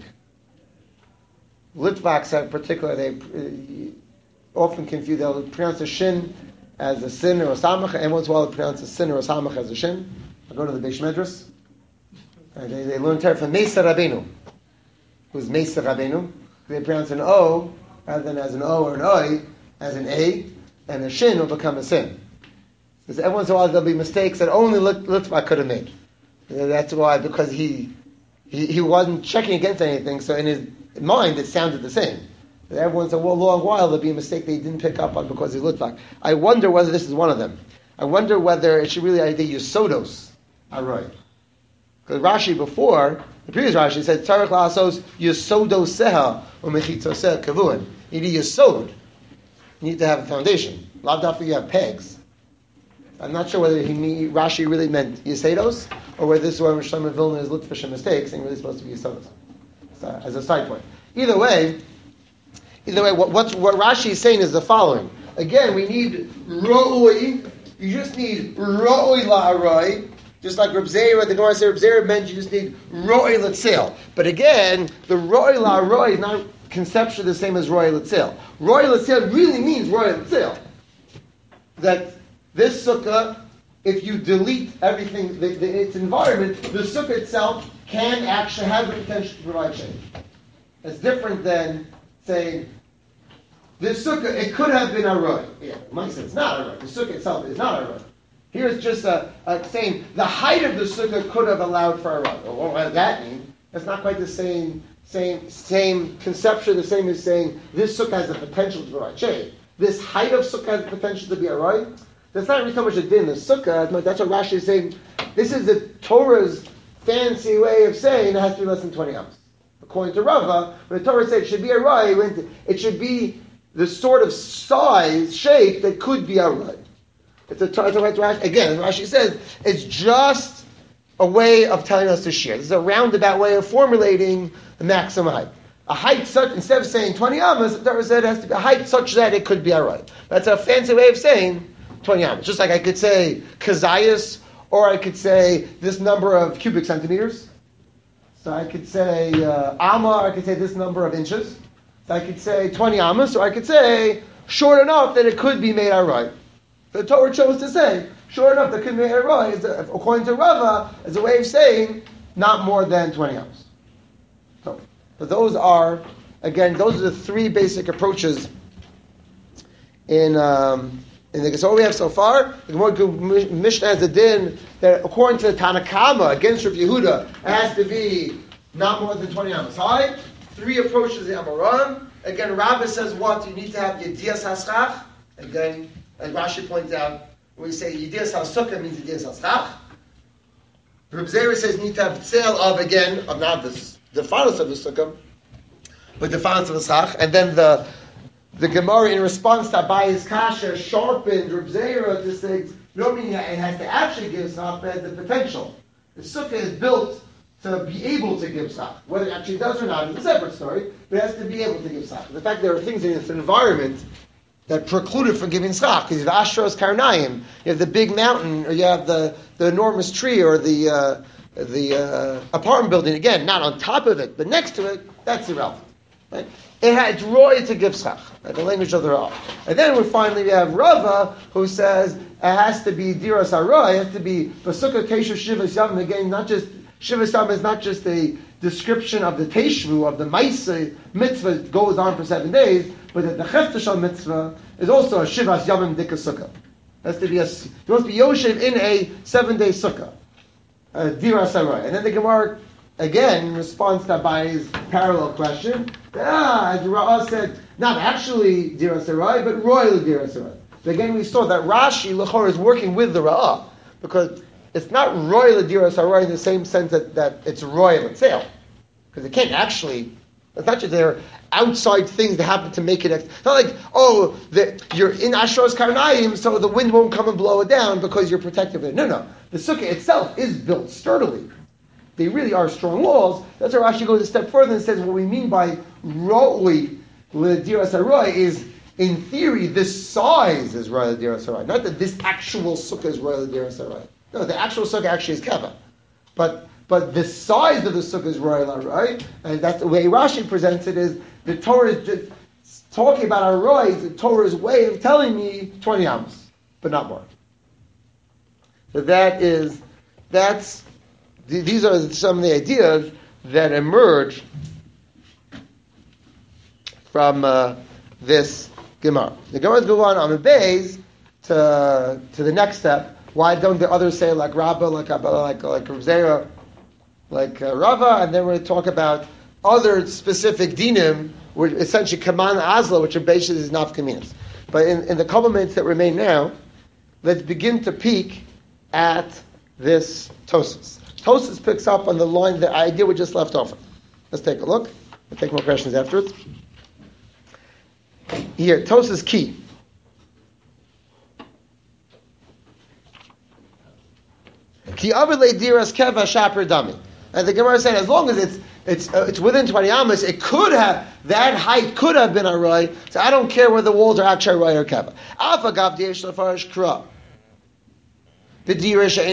Litvaks in particular, they often confuse, they'll pronounce a shin as a sin or a samach, and once in a while they pronounce a sin or a samach as a shin. I go to the Beis Medrash. They learn Torah from Mesa Rabbeinu, who's Mesa Rabbeinu. They pronounce an O rather than as an O or an Oi, as an A, and a shin will become a sin. Because every once in a while there'll be mistakes that only Litvak could have made. That's why, because he wasn't checking against anything, so in his mind it sounded the same. But every once in a long while there'll be a mistake that he didn't pick up on because he's Litvak. I wonder whether this is one of them. I wonder whether it should really be Yusodos Aroy. Because Rashi before, the previous Rashi said, Tzarech la'asos Yusodoseha u'mechitzoseh kavuin. You need Yisod. You need to have a foundation. Lav dafka you have pegs. I'm not sure whether Rashi really meant Yisedos, or whether this is where Shlomo Vilna is looked for some mistakes and really supposed to be Yisodos. So, as a side point. Either way, what Rashi is saying is the following. Again, we need Ro'oi. You just need Ro'oi la'aroi. Just like Reb Zera, the Gemara said Reb Zera meant you just need Ro'oi l'tzel. But again, the Ro'oi la'aroi is not conceptually the same as Ro'oi l'tzel. Ro'oi l'tzel really means Ro'oi l'tzel. That this sukkah, if you delete everything, its environment, the sukkah itself can actually have the potential to provide shade. It's different than saying, this sukkah, it could have been a roy. Yeah, Mike said it's not a roy. The sukkah itself is not a roy. Here's just saying the height of the sukkah could have allowed for a roy. Well, what does that mean? It's not quite the same conception, the same as saying this sukkah has the potential to provide shade. This height of sukkah has the potential to be a roy. That's not really so much a din. The sukkah, that's what Rashi is saying. This is the Torah's fancy way of saying it has to be less than 20 amos. According to Rava, when the Torah said it should be a roy, it should be the sort of size, shape that could be a roy. It's again, as Rashi says, it's just a way of telling us to share. This is a roundabout way of formulating the maximum height. A height such, instead of saying 20 amos, the Torah said it has to be a height such that it could be a roy. That's a fancy way of saying 20 amos. Just like I could say kazayas, or I could say this number of cubic centimeters. So I could say amma, or I could say this number of inches. So I could say 20 amos, or I could say short enough that it could be made aroy. The Torah chose to say short enough that it could be made aroy, according to Rava, is a way of saying not more than 20 amos. So those are the three basic approaches in so what we have so far, the Mishnah has a din that according to the Tanakama against Rav Yehuda, it has to be not more than 20 amos high. Three approaches the Amoram. Again, Rabbah says what? You need to have Yedias HaSchach. Again, as Rashi points out, when we say Yedias HaSukkah means Yedias HaSchach. Reb Zera says you need to have Tzel of not the defiance of the Sukkah, but the defiance of the Schach. And then the Gemara, in response to Abaye's Kasha, sharpened Reb Zera to say, no meaning it has to actually give Schach, but has the potential. The Sukkah is built to be able to give Schach. Whether it actually does or not is a separate story, but it has to be able to give Schach. The fact there are things in its environment that preclude it from giving Schach, because you have Ashros Karnaim, you have the big mountain, or you have the enormous tree, or the apartment building, again, not on top of it, but next to it, that's irrelevant. Right? It's roy to give schach, right? The language of the Rava. And then we have Rava, who says it has to be diras haroy, it has to be basukah keshu shivas yavim. Again, not just shivas yavim is not just a description of the teshvu, of the ma'aseh mitzvah that goes on for 7 days, but that the cheftashal mitzvah is also a shivas yavim dika sukkah. It has to be it must be yoshev in a 7-day sukkah, diras haroy. And then the Gemara again, in response to Abaye's parallel question, as Ra'ah said, not actually Diras Sarai, but royal Diras Sarai. So again, we saw that Rashi, L'chor, is working with the Ra'ah, because it's not royal Diras Sarai in the same sense that it's royal itself. Because it can't actually, it's not just there outside things that happen to make it, it's not like, you're in Ashros Karnaim, so the wind won't come and blow it down because you're protected. No. The sukkah itself is built sturdily. They really are strong walls. That's why Rashi goes a step further and says what we mean by ro'li l'diras haroy is, in theory, this size is ro'li l'diras haroy. Not that this actual sukkah is ro'li l'diras haroy. No, the actual sukkah actually is keva. But the size of the sukkah is ro'li l'haroy, and that's the way Rashi presents it, is the Torah is just talking about haroy, the Torah's way of telling me 20 amos, but not more. So these are some of the ideas that emerge from this Gemara. The Gemara's go on the base to the next step. Why don't the others say like Rabbah, like Rav Zera, like Rava, and then we're going to talk about other specific dinim, which essentially Kaman Azla, which are basically nafkaminas. But in the couple minutes that remain now, let's begin to peek at this Tosas. Tosas picks up on the line, the idea we just left off. Let's take a look. We'll take more questions afterwards. Here, Tosas key. Ki avilei diras keva shaper dami. And the Gemara is saying, as long as it's within 20 amos, that height could have been a roy. So I don't care whether the walls are actually roy or keva. Alpha gav diyesh lefarish kra. Tosas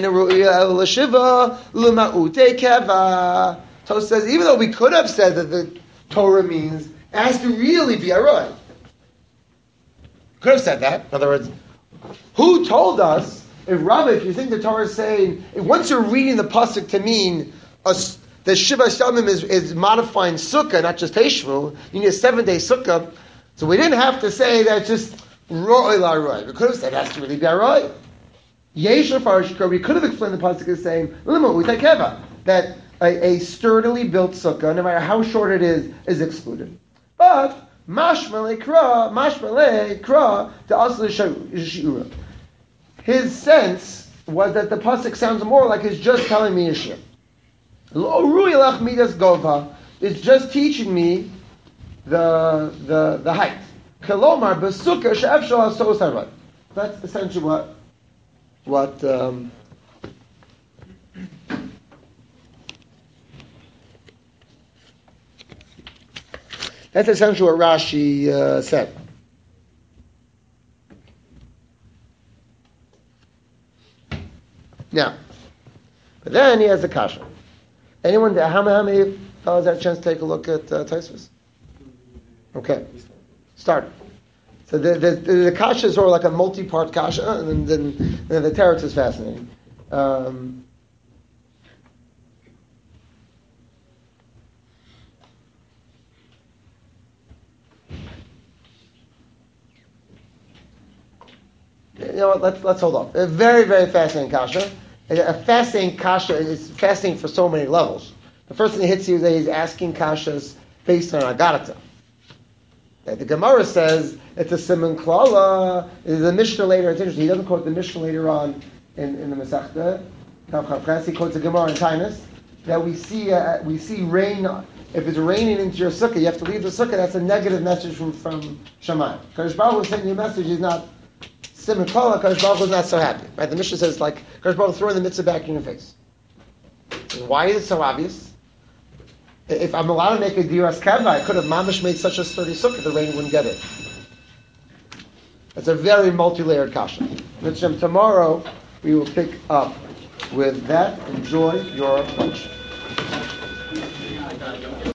says, even though we could have said that the Torah means it has to really be a roy. Could have said that. In other words, who told us, if you think the Torah is saying, once you're reading the pasuk to mean the Shiva Shamim is modifying sukkah, not just Teshvu, you need a 7-day sukkah, so we didn't have to say that just roy la roy. We could have said it has to really be a roy. Yesher Farshkar, we could have explained the pasuk as saying that a sturdily built sukkah, no matter how short it is excluded. But mashmale kra to asl shiura. His sense was that the pasuk sounds more like it's just telling me a shir. Lo ruilach midas gova. It's just teaching me the height. Kelomar besukkah she'efshal asos harvat. That's essentially what that's essentially what Rashi said. Now, but then he has a kasha. Anyone? How many fellows had a chance to take a look at Tosfos? Okay, start. So the kasha is sort of like a multi-part kasha, and then the teretz is fascinating. You know what? Let's hold off. A very, very fascinating kasha. A fascinating kasha is fascinating for so many levels. The first thing that hits you is that he's asking kashas based on agarata. The Gemara says it's a siman klala. The Mishnah later, it's interesting, he doesn't quote the Mishnah later on in the Masechta. He quotes the Gemara in Tainus that we see rain. If it's raining into your sukkah, you have to leave the sukkah. That's a negative message from Shamayim. Kadosh Baruch Hu is sending you a message. He's not siman klala. Kadosh Baruch Hu is not so happy. Right? The Mishnah says like Kadosh Baruch Hu throwing the mitzvah back in your face. Why is it so obvious? If I'm allowed to make a diras keva, I could have mamish made such a sturdy sukkah, the rain wouldn't get it. It's a very multi-layered kasha. Tomorrow we will pick up with that. Enjoy your lunch.